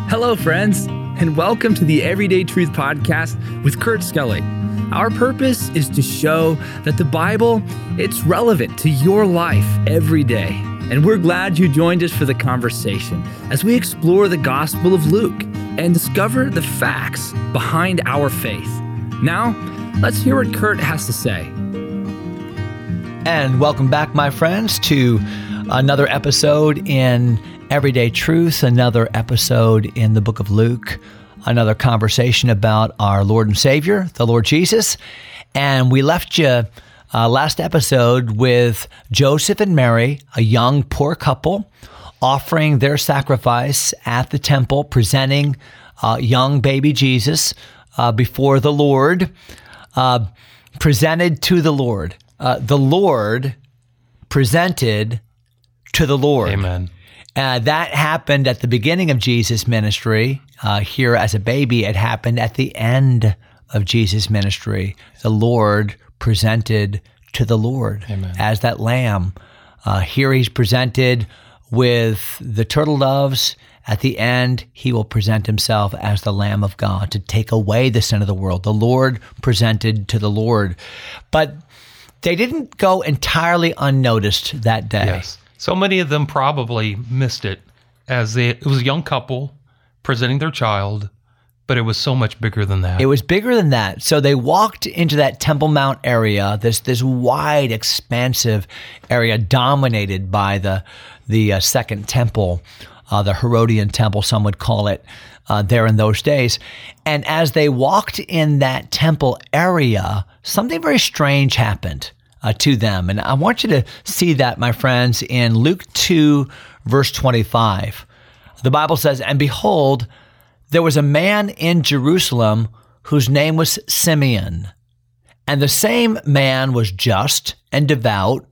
Hello, friends, and welcome to the Everyday Truth Podcast with Kurt Skelly. Our purpose is to show that the Bible, it's relevant to your life every day. And we're glad you joined us for the conversation as we explore the Gospel of Luke and discover the facts behind our faith. Now, let's hear what Kurt has to say. And welcome back, my friends, to another episode in Everyday Truth, another episode in the book of Luke, another conversation about our Lord and Savior, the Lord Jesus. And we left you last episode with Joseph and Mary, a young poor couple, offering their sacrifice at the temple, presenting young baby Jesus before the Lord, presented to the Lord. The Lord presented to the Lord. Amen. That happened at the beginning of Jesus' ministry. Here as a baby, it happened at the end of Jesus' ministry. The Lord presented to the Lord. Amen. As that lamb. Here he's presented with the turtle doves. At the end, he will present himself as the Lamb of God to take away the sin of the world. The Lord presented to the Lord. But they didn't go entirely unnoticed that day. Yes. So many of them probably missed it it was a young couple presenting their child, but it was so much bigger than that. It was bigger than that. So they walked into that Temple Mount area, this wide, expansive area dominated by the second temple, the Herodian temple, some would call it, there in those days. And as they walked in that temple area, something very strange happened to them. And I want you to see that, my friends, in Luke 2, verse 25. The Bible says, "And behold, there was a man in Jerusalem whose name was Simeon. And the same man was just and devout."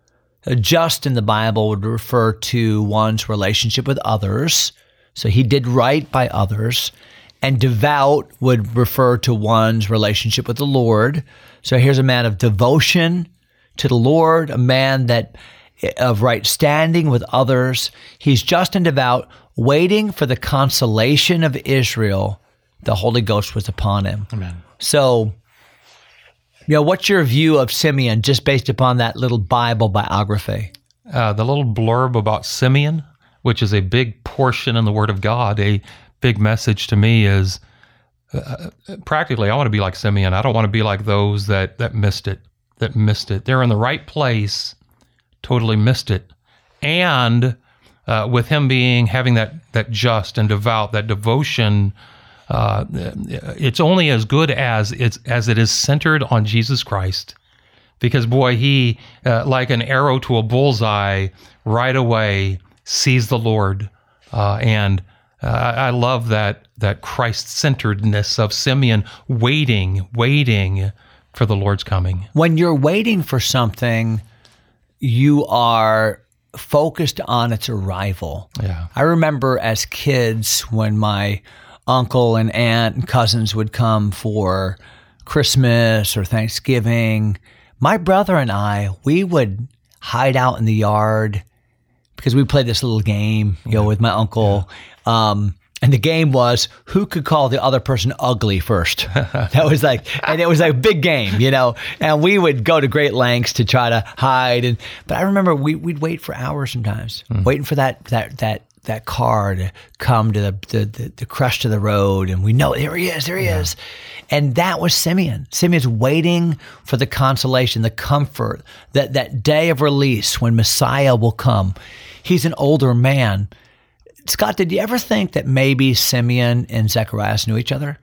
Just in the Bible would refer to one's relationship with others. So he did right by others. And devout would refer to one's relationship with the Lord. So here's a man of devotion to the Lord, a man of right standing with others. He's just and devout, waiting for the consolation of Israel. The Holy Ghost was upon him. Amen. So, what's your view of Simeon just based upon that little Bible biography? The little blurb about Simeon, which is a big portion in the Word of God, a big message to me is practically, I want to be like Simeon. I don't want to be like those that missed it. They're in the right place, totally missed it. And with him having that just and devout, that devotion, it's only as good as it is centered on Jesus Christ. Because boy, he, like an arrow to a bullseye, right away sees the Lord. And I love that Christ-centeredness of Simeon, waiting for the Lord's coming. When you're waiting for something, you are focused on its arrival. Yeah. I remember as kids when my uncle and aunt and cousins would come for Christmas or Thanksgiving, my brother and I, we would hide out in the yard because we played this little game, with my uncle. Yeah. And the game was who could call the other person ugly first. That was and it was like a big game, and we would go to great lengths to try to hide. But I remember we'd wait for hours sometimes, waiting for that car to come to the crest of the road. And we know, there he is. And that was Simeon. Simeon's waiting for the consolation, the comfort, that day of release when Messiah will come. He's an older man. Scott, did you ever think that maybe Simeon and Zacharias knew each other?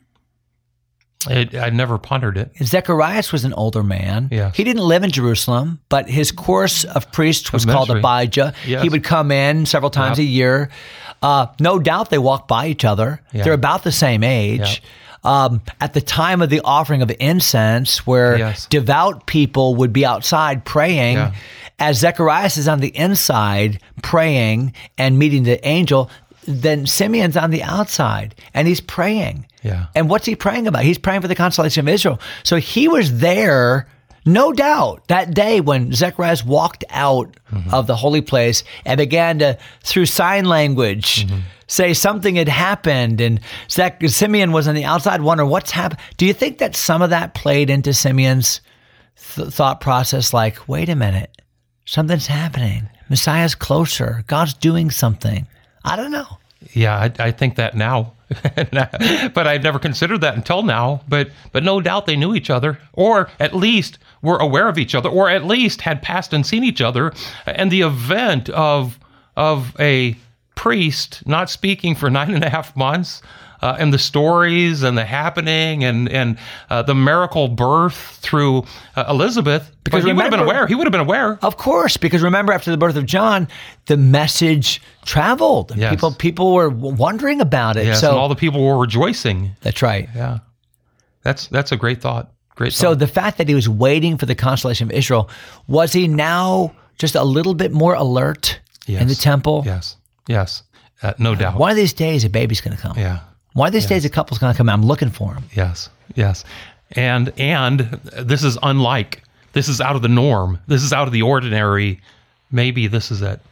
I never pondered it. Zacharias was an older man. Yes. He didn't live in Jerusalem, but his course of priests was called Abijah. Yes. He would come in several times a year. No doubt they walked by each other. Yeah. They're about the same age. Yeah. At the time of the offering of incense, where devout people would be outside praying, as Zacharias is on the inside praying and meeting the angel, then Simeon's on the outside and he's praying. Yeah. And what's he praying about? He's praying for the consolation of Israel. So he was there No doubt that day when Zacharias walked out of the holy place and began to, through sign language, say something had happened, and Simeon was on the outside wondering what's happened. Do you think that some of that played into Simeon's thought process, like, wait a minute, something's happening. Messiah's closer. God's doing something. I don't know. Yeah, I think that now. But I'd never considered that until now. But no doubt they knew each other, or at least were aware of each other, or at least had passed and seen each other. And the event of a priest not speaking for 9.5 months, and the stories and the happening and the miracle birth through Elizabeth, because he would have been aware. He would have been aware. Of course, because remember, after the birth of John, the message traveled. Yes. People were wondering about it. Yes, so and all the people were rejoicing. That's right. Yeah, that's a great thought. Great thought. So the fact that he was waiting for the consolation of Israel, was he now just a little bit more alert in the temple? Yes, no doubt. One of these days, a baby's going to come. Yeah. One of these days, a couple's going to come. I'm looking for him. Yes. And this is unlike. This is out of the norm. This is out of the ordinary. Maybe this is it.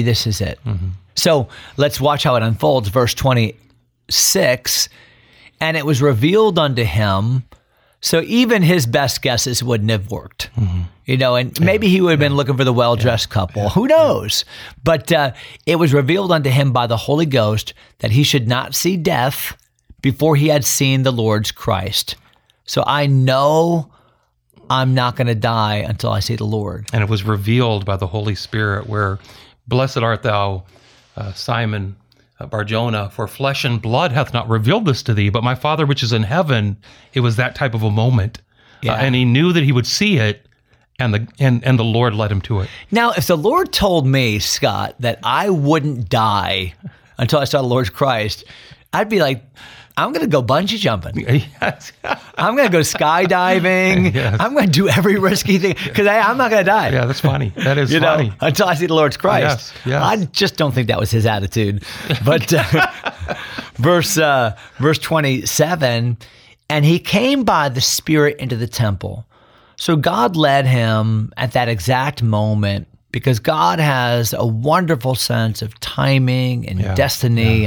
So let's watch how it unfolds. Verse 26, and it was revealed unto him. So even his best guesses wouldn't have worked, and maybe he would have been looking for the well-dressed couple. Who knows? But it was revealed unto him by the Holy Ghost that he should not see death before he had seen the Lord's Christ. So I know I'm not going to die until I see the Lord. And it was revealed by the Holy Spirit, where blessed art thou, Simon Bar-Jonah, for flesh and blood hath not revealed this to thee, but my Father which is in heaven. It was that type of a moment. And he knew that he would see it, and the Lord led him to it. Now, if the Lord told me, Scott, that I wouldn't die until I saw the Lord's Christ, I'd be like, I'm going to go bungee jumping. Yes. I'm going to go skydiving. Yes. I'm going to do every risky thing because I'm not going to die. Yeah, that's funny. That is funny. Until I see the Lord's Christ. Yes. I just don't think that was his attitude. But verse 27, and he came by the Spirit into the temple. So God led him at that exact moment, because God has a wonderful sense of timing and destiny.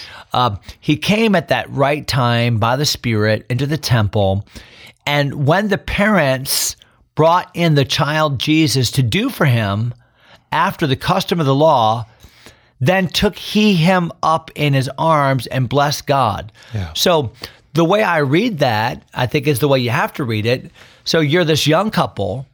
He came at that right time by the Spirit into the temple. And when the parents brought in the child Jesus to do for him after the custom of the law, then took he him up in his arms and blessed God. Yeah. So the way I read that, I think, is the way you have to read it. So you're this young couple.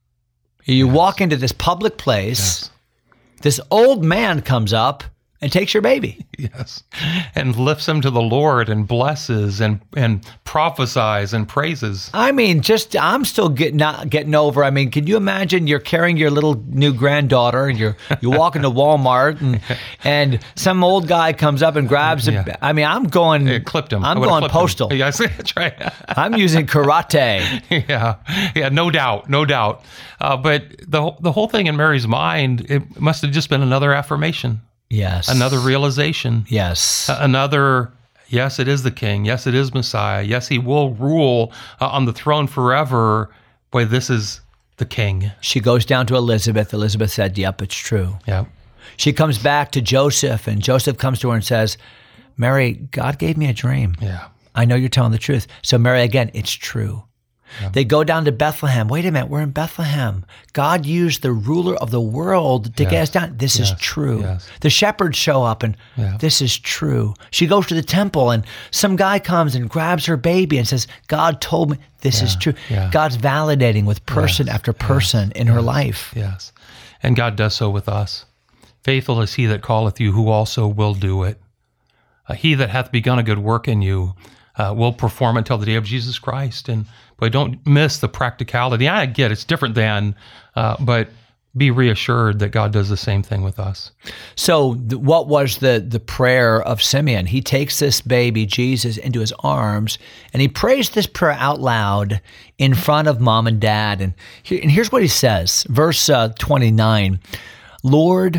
You walk into this public place. Yes. This old man comes up and takes your baby. Yes. And lifts him to the Lord and blesses and prophesies and praises. I mean, I'm still getting over. I mean, can you imagine you're carrying your little new granddaughter and you walk into Walmart and some old guy comes up and grabs it. I mean, I'm going. It clipped him. I'm going postal. Yes, that's right. I'm using karate. Yeah, no doubt. But the whole thing in Mary's mind, it must have just been another affirmation. Yes. Another realization. Yes. Another, yes, it is the King. Yes, it is Messiah. Yes, he will rule on the throne forever. Boy, this is the King. She goes down to Elizabeth. Elizabeth said, yep, it's true. Yep. She comes back to Joseph, and Joseph comes to her and says, Mary, God gave me a dream. Yeah. I know you're telling the truth. So Mary, again, it's true. Yeah. They go down to Bethlehem. Wait a minute, we're in Bethlehem. God used the ruler of the world to get us down. This is true. Yes. The shepherds show up, and this is true. She goes to the temple, and some guy comes and grabs her baby and says, God told me this is true. Yeah. God's validating with person after person in her life. Yes. And God does so with us. Faithful is he that calleth you, who also will do it. He that hath begun a good work in you will perform until the day of Jesus Christ. And boy, don't miss the practicality. I get it's different than, but be reassured that God does the same thing with us. So what was the prayer of Simeon? He takes this baby, Jesus, into his arms, and he prays this prayer out loud in front of mom and dad. And here's what he says, verse 29, Lord,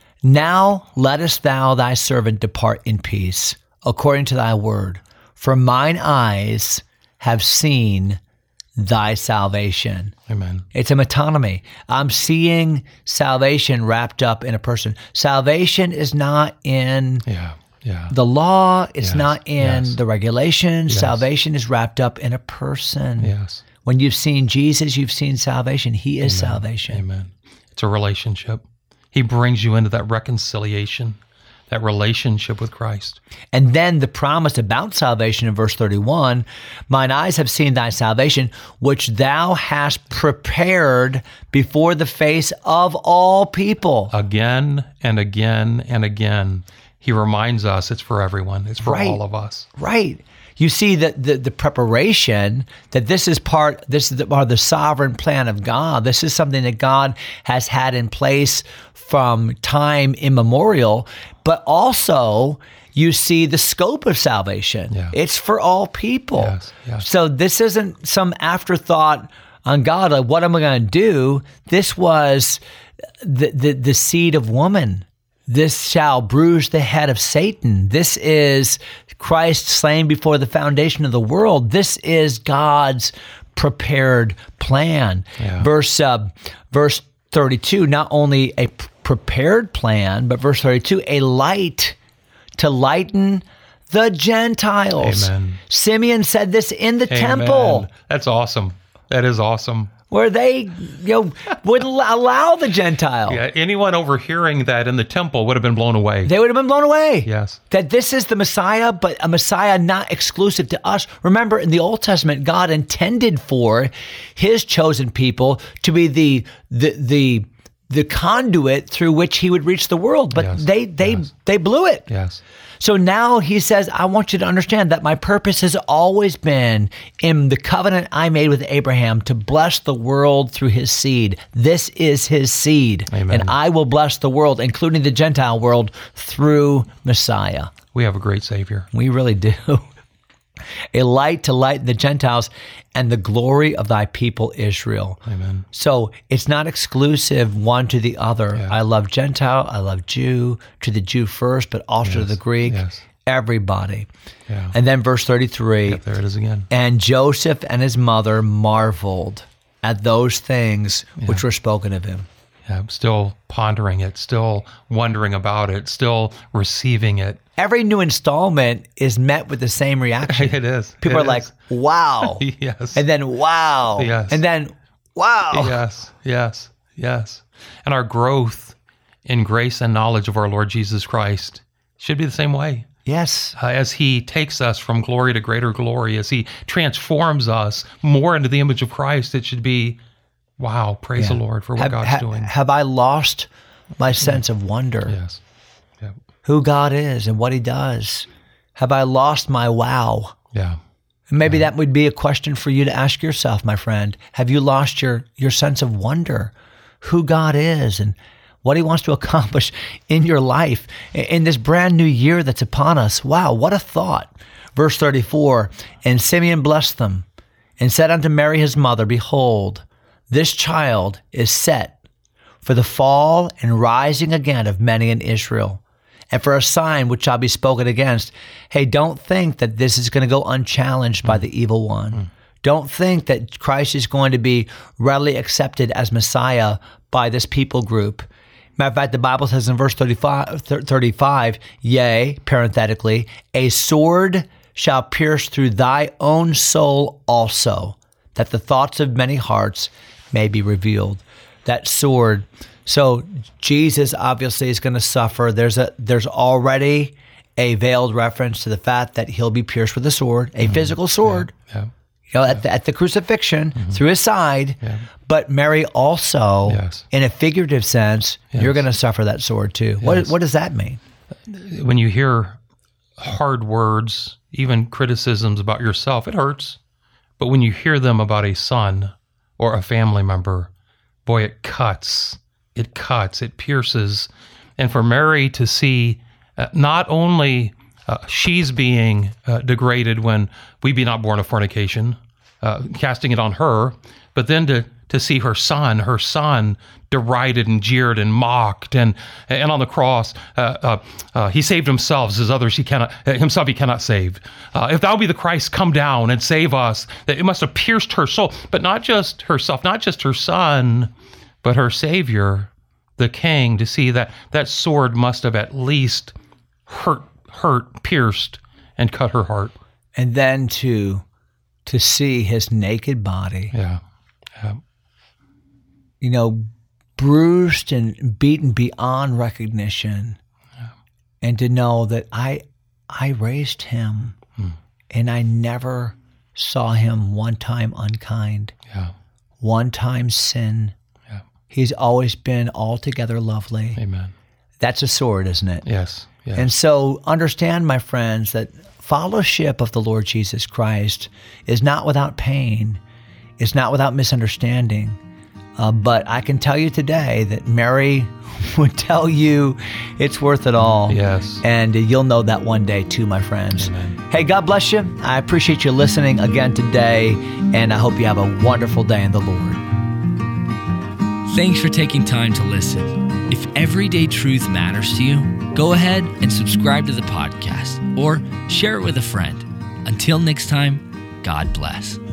now lettest thou thy servant depart in peace, according to thy word. For mine eyes have seen thy salvation. Amen. It's a metonymy. I'm seeing salvation wrapped up in a person. Salvation is not in the law. It's not in the regulations. Yes. Salvation is wrapped up in a person. Yes. When you've seen Jesus, you've seen salvation. He is salvation. Amen. It's a relationship. He brings you into that reconciliation, that relationship with Christ. And then the promise about salvation in verse 31, mine eyes have seen thy salvation, which thou hast prepared before the face of all people. Again and again and again, he reminds us it's for everyone. It's for all of us. Right. You see that the preparation, that this is part of the sovereign plan of God. This is something that God has had in place from time immemorial, but also you see the scope of salvation. Yeah. It's for all people. Yes, yes. So this isn't some afterthought on God, like, what am I going to do? This was the seed of woman. This shall bruise the head of Satan. This is Christ slain before the foundation of the world. This is God's prepared plan. Yeah. Verse 32, not only a prepared plan, but verse 32, a light to lighten the Gentiles. Amen. Simeon said this in the Amen. temple, That's awesome. That is awesome. where they would allow the Gentiles. Yeah, anyone overhearing that in the temple would have been blown away. They would have been blown away. Yes. That this is the Messiah, but a Messiah not exclusive to us. Remember, in the Old Testament, God intended for his chosen people to be the conduit through which he would reach the world, but Yes. they blew it. Yes. So now he says, I want you to understand that my purpose has always been in the covenant I made with Abraham to bless the world through his seed. This is his seed. Amen. And I will bless the world, including the Gentile world, through Messiah. We have a great Savior. We really do. A light to lighten the Gentiles and the glory of thy people Israel. Amen. So it's not exclusive one to the other. Yeah. I love Gentile, I love Jew, to the Jew first, but also to Yes, the Greek, yes. everybody. Yeah. And then verse 33, Yep, there it is again. and Joseph and his mother marveled at those things which were spoken of him. Yeah, still pondering it, still wondering about it, still receiving it. Every new installment is met with the same reaction. It is. People It are like, is. wow. Yes. And then, wow. Yes. And then, wow. Yes, yes, yes. And our growth in grace and knowledge of our Lord Jesus Christ should be the same way. Yes. As he takes us from glory to greater glory, as he transforms us more into the image of Christ, it should be, wow, praise the Lord for what God's doing. Have I lost my sense of wonder? Yes. Yeah. Who God is and what he does? Have I lost my wow? Yeah. And maybe that would be a question for you to ask yourself, my friend. Have you lost your sense of wonder, who God is and what he wants to accomplish in your life in this brand new year that's upon us? Wow, what a thought. Verse 34, and Simeon blessed them and said unto Mary his mother, behold, this child is set for the fall and rising again of many in Israel, and for a sign which shall be spoken against. Hey, don't think that this is going to go unchallenged by the evil one. Don't think that Christ is going to be readily accepted as Messiah by this people group. Matter of fact, the Bible says in verse 35, yea, parenthetically, a sword shall pierce through thy own soul also, that the thoughts of many hearts may be revealed. That sword. So Jesus obviously is going to suffer. There's already a veiled reference to the fact that he'll be pierced with a sword, a physical sword. Yeah. At the crucifixion, through his side. Yeah. But Mary also, Yes. in a figurative sense, Yes. you're going to suffer that sword too. Yes. What does that mean? When you hear hard words, even criticisms about yourself, it hurts. But when you hear them about a son or a family member, boy, it cuts. It cuts. It pierces. And for Mary to see not only she's being degraded when we be not born of fornication, casting it on her, but then to see her son derided and jeered and mocked, and on the cross, he saved himself, as others he cannot save. If thou be the Christ, come down and save us. That it must have pierced her soul, but not just herself, not just her son, but her Savior, the King, to see that sword must have at least pierced and cut her heart. And then to see his naked body, bruised and beaten beyond recognition, and to know that I raised him, and I never saw him one time unkind, one time sin. He's always been altogether lovely. Amen. That's a sword, isn't it? Yes. And so understand, my friends, that fellowship of the Lord Jesus Christ is not without pain. It's not without misunderstanding. But I can tell you today that Mary would tell you it's worth it all. Yes. And you'll know that one day too, my friends. Amen. Hey, God bless you. I appreciate you listening again today, and I hope you have a wonderful day in the Lord. Thanks for taking time to listen. If everyday truth matters to you, go ahead and subscribe to the podcast or share it with a friend. Until next time, God bless.